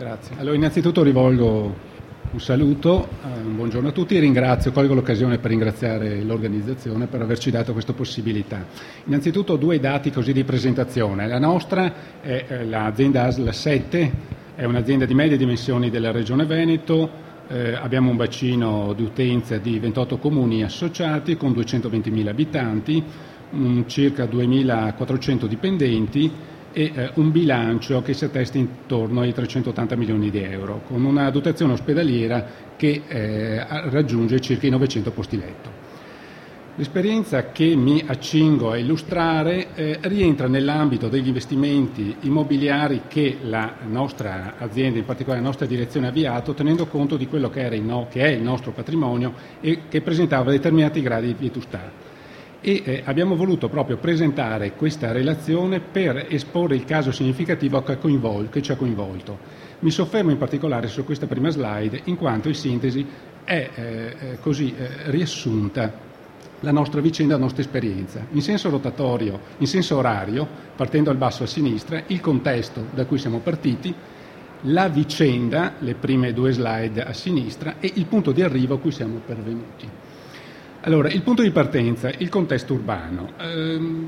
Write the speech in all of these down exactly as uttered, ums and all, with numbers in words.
Grazie. Allora, innanzitutto rivolgo un saluto, eh, un buongiorno a tutti e ringrazio, colgo l'occasione per ringraziare l'organizzazione per averci dato questa possibilità. Innanzitutto due dati così di presentazione. La nostra è eh, l'azienda A S L sette, è un'azienda di medie dimensioni della Regione Veneto, eh, abbiamo un bacino di utenza di ventotto comuni associati con duecentoventimila abitanti, um, circa duemilaquattrocento dipendenti e eh, un bilancio che si attesta intorno ai trecentottanta milioni di euro, con una dotazione ospedaliera che eh, raggiunge circa i novecento posti letto. L'esperienza che mi accingo a illustrare eh, rientra nell'ambito degli investimenti immobiliari che la nostra azienda, in particolare la nostra direzione, ha avviato, tenendo conto di quello che, era il no, che è il nostro patrimonio e che presentava determinati gradi di vetustà. E eh, abbiamo voluto proprio presentare questa relazione per esporre il caso significativo che, coinvol- che ci ha coinvolto. Mi soffermo in particolare su questa prima slide, in quanto in sintesi è eh, così eh, riassunta la nostra vicenda, la nostra esperienza. In senso rotatorio, in senso orario, partendo dal basso a sinistra, il contesto da cui siamo partiti, la vicenda, le prime due slide a sinistra, e il punto di arrivo a cui siamo pervenuti. Allora, il punto di partenza, il contesto urbano. Ehm,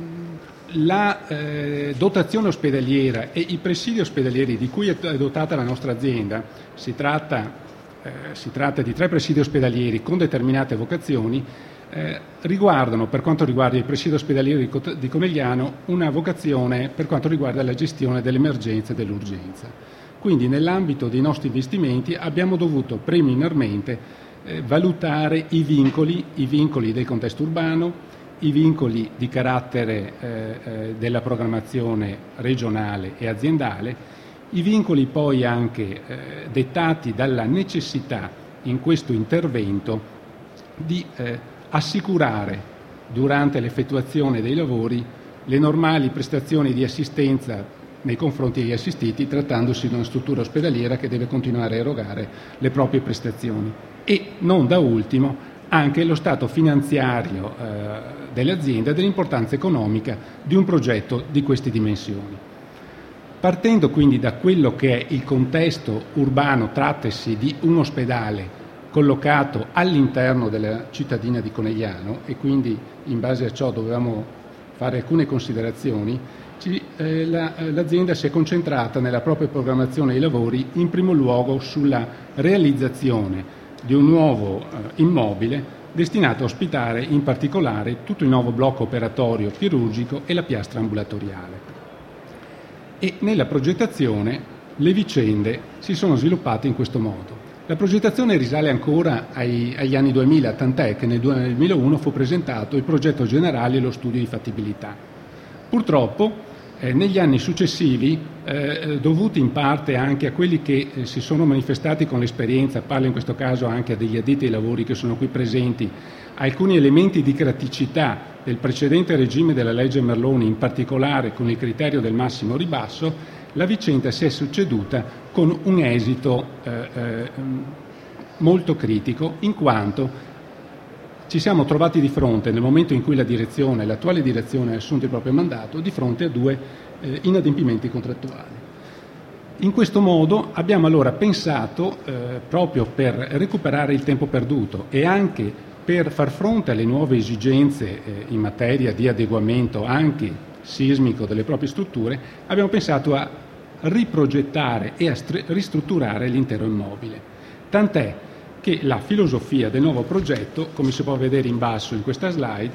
la eh, dotazione ospedaliera e i presidi ospedalieri di cui è dotata la nostra azienda, si tratta, eh, si tratta di tre presidi ospedalieri con determinate vocazioni, eh, riguardano, per quanto riguarda i presidi ospedalieri di, di Conegliano, una vocazione per quanto riguarda la gestione dell'emergenza e dell'urgenza. Quindi nell'ambito dei nostri investimenti abbiamo dovuto preliminarmente Eh, valutare i vincoli, i vincoli del contesto urbano, i vincoli di carattere eh, eh, della programmazione regionale e aziendale, i vincoli poi anche eh, dettati dalla necessità in questo intervento di eh, assicurare durante l'effettuazione dei lavori le normali prestazioni di assistenza nei confronti degli assistiti, trattandosi di una struttura ospedaliera che deve continuare a erogare le proprie prestazioni. E non da ultimo anche lo stato finanziario eh, dell'azienda e dell'importanza economica di un progetto di queste dimensioni. Partendo quindi da quello che è il contesto urbano, trattasi di un ospedale collocato all'interno della cittadina di Conegliano, e quindi in base a ciò dovevamo fare alcune considerazioni, ci, eh, la, l'azienda si è concentrata nella propria programmazione dei lavori in primo luogo sulla realizzazione di un nuovo eh, immobile destinato a ospitare in particolare tutto il nuovo blocco operatorio chirurgico e la piastra ambulatoriale. E nella progettazione le vicende si sono sviluppate in questo modo. La progettazione risale ancora ai, agli anni duemila, tant'è che nel duemilauno fu presentato il progetto generale e lo studio di fattibilità. Purtroppo Eh, negli anni successivi, eh, dovuti in parte anche a quelli che eh, si sono manifestati con l'esperienza, parlo in questo caso anche degli addetti ai lavori che sono qui presenti, alcuni elementi di criticità del precedente regime della legge Merloni, in particolare con il criterio del massimo ribasso, la vicenda si è succeduta con un esito eh, eh, molto critico, in quanto ci siamo trovati di fronte, nel momento in cui la direzione, l'attuale direzione ha assunto il proprio mandato, di fronte a due eh, inadempimenti contrattuali. In questo modo abbiamo allora pensato, eh, proprio per recuperare il tempo perduto e anche per far fronte alle nuove esigenze eh, in materia di adeguamento anche sismico delle proprie strutture, abbiamo pensato a riprogettare e a str- ristrutturare l'intero immobile. Tant'è che la filosofia del nuovo progetto, come si può vedere in basso in questa slide,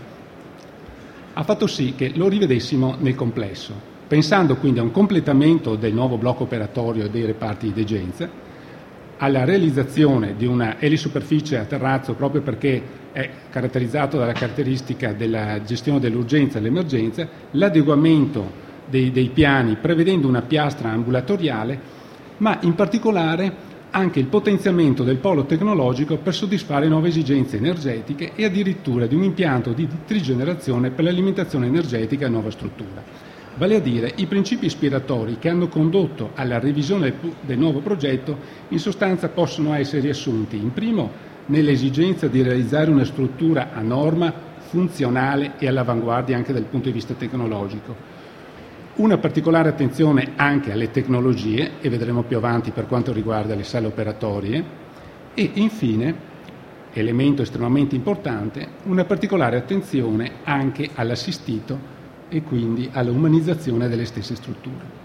ha fatto sì che lo rivedessimo nel complesso, pensando quindi a un completamento del nuovo blocco operatorio e dei reparti di degenza, alla realizzazione di una elisuperficie a terrazzo proprio perché è caratterizzato dalla caratteristica della gestione dell'urgenza e dell'emergenza, l'adeguamento dei, dei piani prevedendo una piastra ambulatoriale, ma in particolare anche il potenziamento del polo tecnologico per soddisfare nuove esigenze energetiche e addirittura di un impianto di trigenerazione per l'alimentazione energetica a nuova struttura. Vale a dire, i principi ispiratori che hanno condotto alla revisione del nuovo progetto in sostanza possono essere riassunti in primo nell'esigenza di realizzare una struttura a norma, funzionale e all'avanguardia anche dal punto di vista tecnologico. Una particolare attenzione anche alle tecnologie, e vedremo più avanti per quanto riguarda le sale operatorie, e infine, elemento estremamente importante, una particolare attenzione anche all'assistito e quindi all'umanizzazione delle stesse strutture.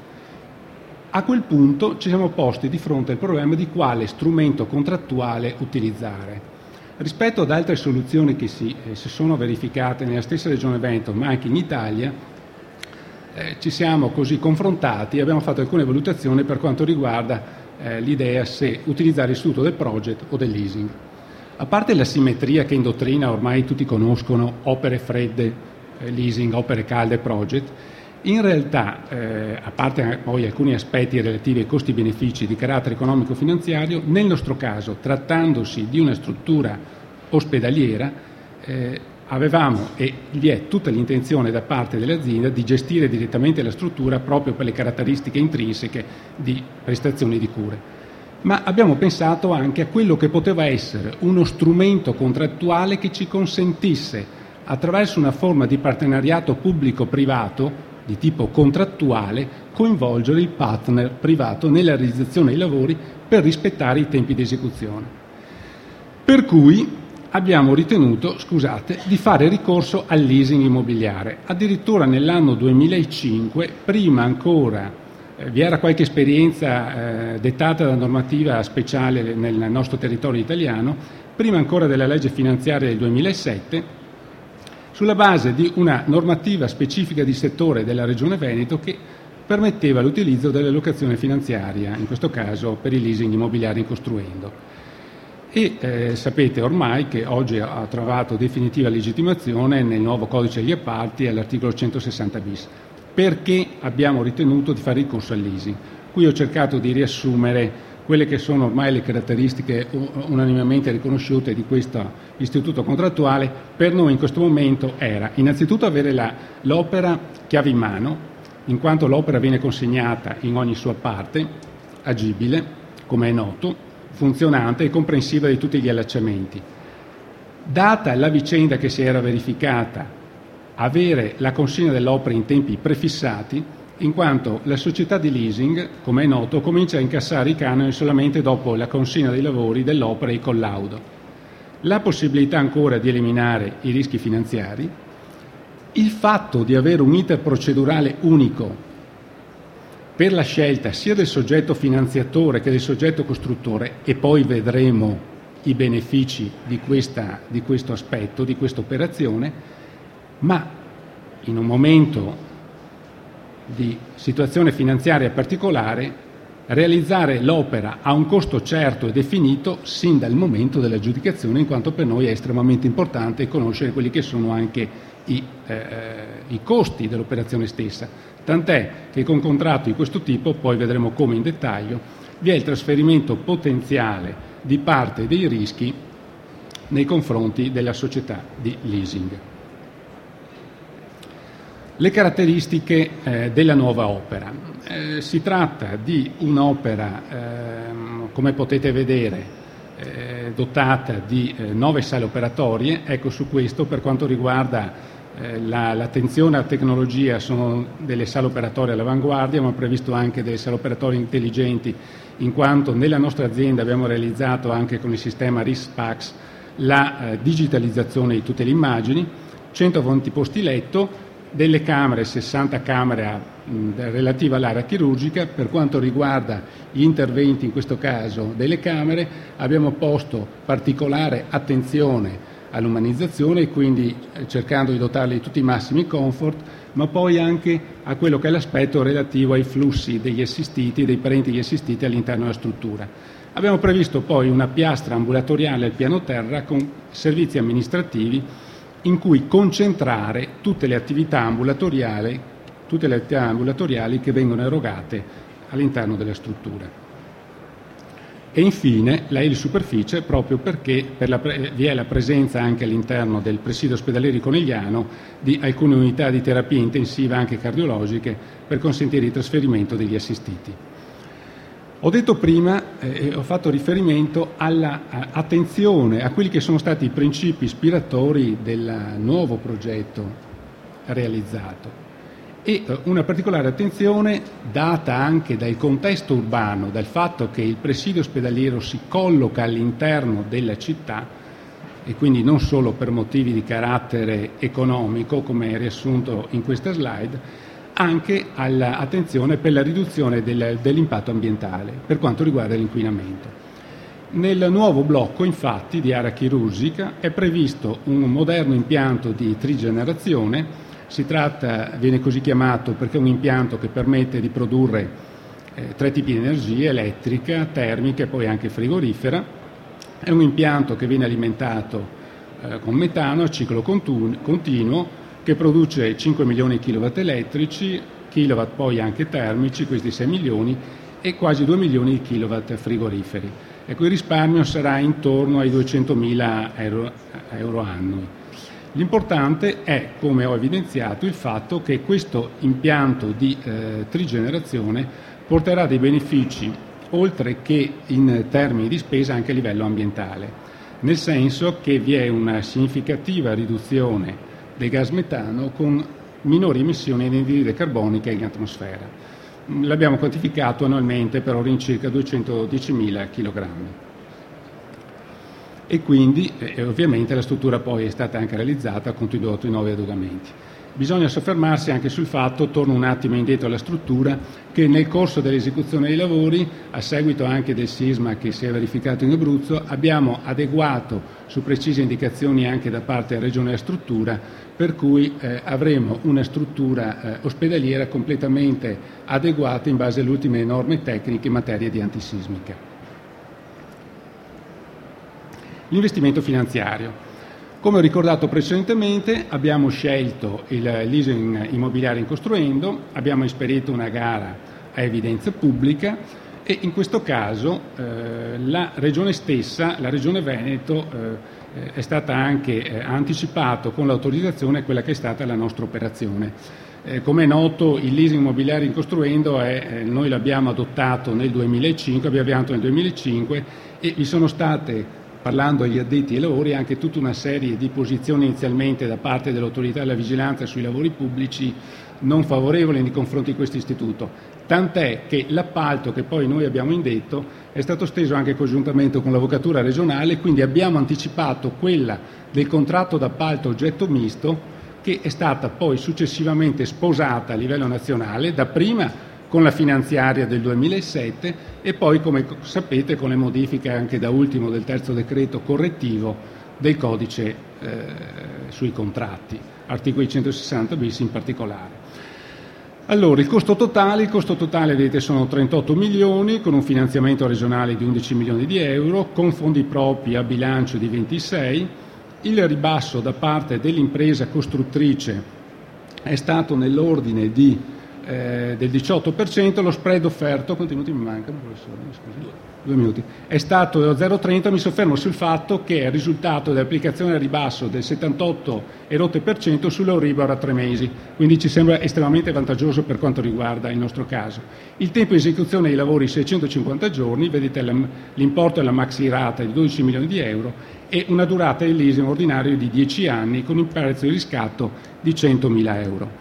A quel punto ci siamo posti di fronte al problema di quale strumento contrattuale utilizzare. Rispetto ad altre soluzioni che si, eh, si sono verificate nella stessa Regione Veneto, ma anche in Italia, eh, ci siamo così confrontati e abbiamo fatto alcune valutazioni per quanto riguarda eh, l'idea se utilizzare l'istituto del project o del leasing. A parte la simmetria che in dottrina ormai tutti conoscono, opere fredde, eh, leasing, opere calde, project, in realtà, eh, a parte poi alcuni aspetti relativi ai costi-benefici di carattere economico-finanziario, nel nostro caso, trattandosi di una struttura ospedaliera, eh, avevamo e vi è tutta l'intenzione da parte dell'azienda di gestire direttamente la struttura proprio per le caratteristiche intrinseche di prestazioni di cure. Ma abbiamo pensato anche a quello che poteva essere uno strumento contrattuale che ci consentisse, attraverso una forma di partenariato pubblico-privato di tipo contrattuale, coinvolgere il partner privato nella realizzazione dei lavori per rispettare i tempi di esecuzione. Per cui abbiamo ritenuto, scusate, di fare ricorso al leasing immobiliare. Addirittura nell'anno duemilacinque, prima ancora eh, vi era qualche esperienza eh, dettata da normativa speciale nel nostro territorio italiano, prima ancora della legge finanziaria del duemilasette, sulla base di una normativa specifica di settore della Regione Veneto che permetteva l'utilizzo della locazione finanziaria, in questo caso per il leasing immobiliare in costruendo. E eh, sapete ormai che oggi ha trovato definitiva legittimazione nel nuovo codice degli appalti all'articolo centosessanta bis. Perché abbiamo ritenuto di fare ricorso al leasing? Qui ho cercato di riassumere quelle che sono ormai le caratteristiche unanimemente riconosciute di questo istituto contrattuale. Per noi in questo momento era innanzitutto avere la, l'opera chiave in mano, in quanto l'opera viene consegnata in ogni sua parte, agibile, come è noto, funzionante e comprensiva di tutti gli allacciamenti. Data la vicenda che si era verificata, avere la consegna dell'opera in tempi prefissati, in quanto la società di leasing, come è noto, comincia a incassare i canoni solamente dopo la consegna dei lavori, dell'opera e il collaudo. La possibilità ancora di eliminare i rischi finanziari, il fatto di avere un iter procedurale unico per la scelta sia del soggetto finanziatore che del soggetto costruttore, e poi vedremo i benefici di, questa, di questo aspetto, di questa operazione, ma in un momento di situazione finanziaria particolare, realizzare l'opera a un costo certo e definito sin dal momento dell'aggiudicazione, in quanto per noi è estremamente importante conoscere quelli che sono anche i, eh, i costi dell'operazione stessa. Tant'è che con contratto di questo tipo, poi vedremo come in dettaglio, vi è il trasferimento potenziale di parte dei rischi nei confronti della società di leasing. Le caratteristiche eh, della nuova opera. Eh, si tratta di un'opera, eh, come potete vedere, eh, dotata di eh, nove sale operatorie. Ecco, su questo, per quanto riguarda eh, la, l'attenzione alla tecnologia, sono delle sale operatorie all'avanguardia, ma previsto anche delle sale operatorie intelligenti, in quanto nella nostra azienda abbiamo realizzato anche con il sistema R I S-PACS la eh, digitalizzazione di tutte le immagini, centoventi posti letto, delle camere, sessanta camere mh, relative all'area chirurgica. Per quanto riguarda gli interventi, in questo caso delle camere, abbiamo posto particolare attenzione all'umanizzazione e quindi eh, cercando di dotarli di tutti i massimi comfort, ma poi anche a quello che è l'aspetto relativo ai flussi degli assistiti e dei parenti degli assistiti all'interno della struttura. Abbiamo previsto poi una piastra ambulatoriale al piano terra con servizi amministrativi in cui concentrare tutte le attività ambulatoriali, tutte le attività ambulatoriali che vengono erogate all'interno della struttura. E infine la elisuperficie, proprio perché per la pre- vi è la presenza anche all'interno del presidio ospedaliero di Conegliano di alcune unità di terapia intensiva anche cardiologiche per consentire il trasferimento degli assistiti. Ho detto prima e eh, ho fatto riferimento all'attenzione a quelli che sono stati i principi ispiratori del nuovo progetto realizzato, e una particolare attenzione data anche dal contesto urbano, dal fatto che il presidio ospedaliero si colloca all'interno della città e quindi non solo per motivi di carattere economico, come è riassunto in questa slide, anche all'attenzione per la riduzione del, dell'impatto ambientale per quanto riguarda l'inquinamento. Nel nuovo blocco, infatti, di area chirurgica è previsto un moderno impianto di trigenerazione. Si tratta, viene così chiamato perché è un impianto che permette di produrre eh, tre tipi di energia: elettrica, termica e poi anche frigorifera. È un impianto che viene alimentato eh, con metano a ciclo continuo, che produce cinque milioni di kilowatt elettrici, kilowatt poi anche termici, questi sei milioni, e quasi due milioni di kilowatt frigoriferi. Ecco, il risparmio sarà intorno ai duecentomila euro, euro annui. L'importante è, come ho evidenziato, il fatto che questo impianto di eh, trigenerazione porterà dei benefici, oltre che in termini di spesa, anche a livello ambientale, nel senso che vi è una significativa riduzione del gas metano con minori emissioni di anidride carbonica in atmosfera. L'abbiamo quantificato annualmente per ora in circa duecentodiecimila chilogrammi. E quindi eh, ovviamente la struttura poi è stata anche realizzata con tutti i nuovi adeguamenti. Bisogna soffermarsi anche sul fatto, torno un attimo indietro alla struttura, che nel corso dell'esecuzione dei lavori, a seguito anche del sisma che si è verificato in Abruzzo, abbiamo adeguato su precise indicazioni anche da parte della Regione la struttura, per cui eh, avremo una struttura eh, ospedaliera completamente adeguata in base alle ultime norme tecniche in materia di antisismica. L'investimento finanziario. Come ho ricordato precedentemente, abbiamo scelto il leasing immobiliare in costruendo, abbiamo esperito una gara a evidenza pubblica e in questo caso eh, la Regione stessa, la Regione Veneto, eh, è stata anche eh, ha anticipato con l'autorizzazione quella che è stata la nostra operazione. Eh, come è noto, il leasing immobiliare in costruendo è, eh, noi l'abbiamo adottato nel duemilacinque, abbiamo avviato nel duemilacinque e vi sono state, parlando agli addetti ai lavori, anche tutta una serie di posizioni inizialmente da parte dell'autorità della vigilanza sui lavori pubblici non favorevoli nei confronti di questo istituto, tant'è che l'appalto che poi noi abbiamo indetto è stato steso anche congiuntamente con l'avvocatura regionale, quindi abbiamo anticipato quella del contratto d'appalto oggetto misto, che è stata poi successivamente sposata a livello nazionale, dapprima con la finanziaria del duemilasette e poi, come sapete, con le modifiche anche da ultimo del terzo decreto correttivo del codice eh, sui contratti, articoli centosessanta bis in particolare. Allora, il costo totale, il costo totale vedete sono trentotto milioni, con un finanziamento regionale di undici milioni di euro, con fondi propri a bilancio di ventisei. Il ribasso da parte dell'impresa costruttrice è stato nell'ordine di Eh, del diciotto per cento, lo spread offerto, quanti minuti mi mancano, professore? Scusi. Due minuti. È stato zero virgola trenta, mi soffermo sul fatto che è il risultato dell'applicazione al ribasso del settantotto e rotte per cento sull'Euribor a tre mesi, quindi ci sembra estremamente vantaggioso per quanto riguarda il nostro caso. Il tempo di esecuzione dei lavori seicentocinquanta giorni, vedete l'importo della maxi rata di dodici milioni di euro e una durata del leasing ordinario di dieci anni con un prezzo di riscatto di centomila euro.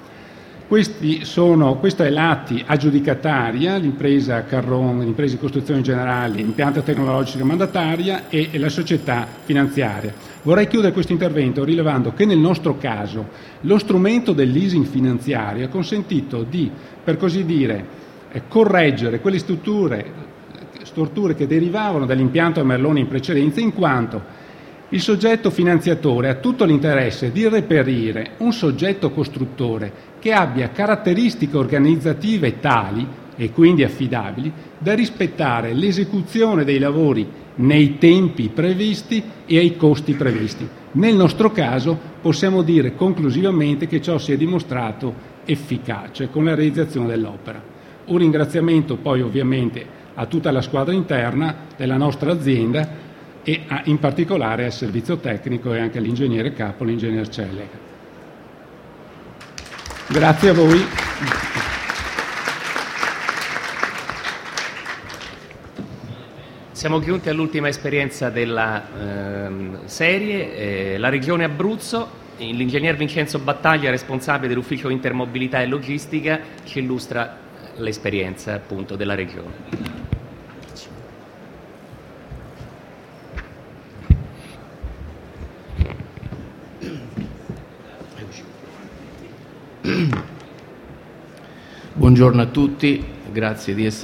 Questi sono, questo è l'A T I aggiudicataria, l'impresa Carron, l'impresa di costruzioni generali, impianto tecnologico mandataria e la società finanziaria. Vorrei chiudere questo intervento rilevando che nel nostro caso lo strumento del leasing finanziario ha consentito di, per così dire, correggere quelle strutture, storture che derivavano dall'impianto a Merloni in precedenza, in quanto il soggetto finanziatore ha tutto l'interesse di reperire un soggetto costruttore che abbia caratteristiche organizzative tali e quindi affidabili da rispettare l'esecuzione dei lavori nei tempi previsti e ai costi previsti. Nel nostro caso possiamo dire conclusivamente che ciò si è dimostrato efficace con la realizzazione dell'opera. Un ringraziamento poi ovviamente a tutta la squadra interna della nostra azienda e a, in particolare al servizio tecnico e anche all'ingegnere capo, l'ingegner Cellega. Grazie a voi. Siamo giunti all'ultima esperienza della eh, serie, eh, la Regione Abruzzo. L'ingegner Vincenzo Battaglia, responsabile dell'ufficio intermobilità e logistica, ci illustra l'esperienza appunto della Regione. Buongiorno a tutti, grazie di essere